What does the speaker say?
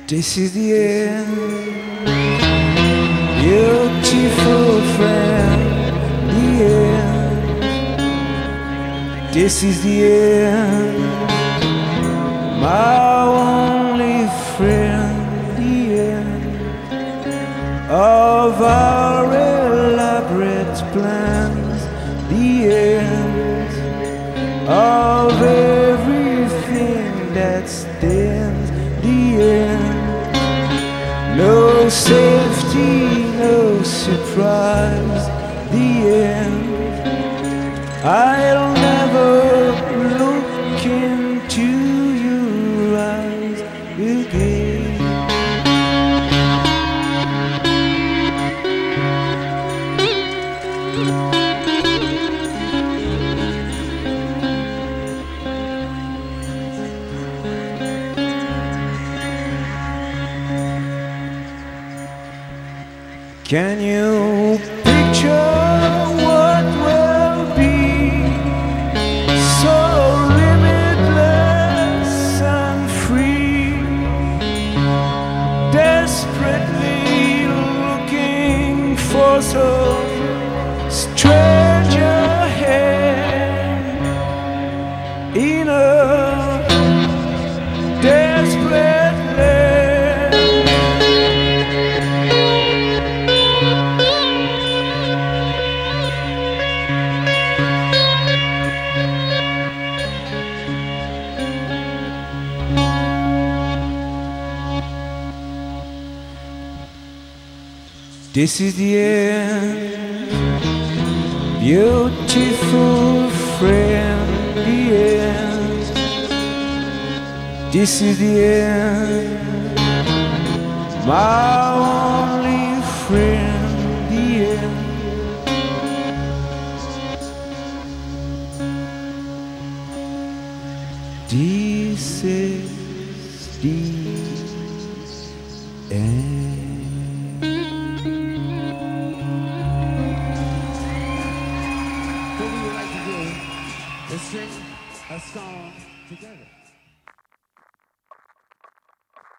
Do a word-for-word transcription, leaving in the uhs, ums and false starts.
This is the end, beautiful friend, the end. This is the end, my only friend, the end of our elaborate plans, the end of everything that stands, the end. No safety, no surprise, the end. I'll never look into your eyes again. Can you picture what will be so limitless and free? Desperately looking for some stranger hand in a desperate land. This is the end, beautiful friend, the end. This is the end, my only friend, the end. This is the end. Let's sing a song together.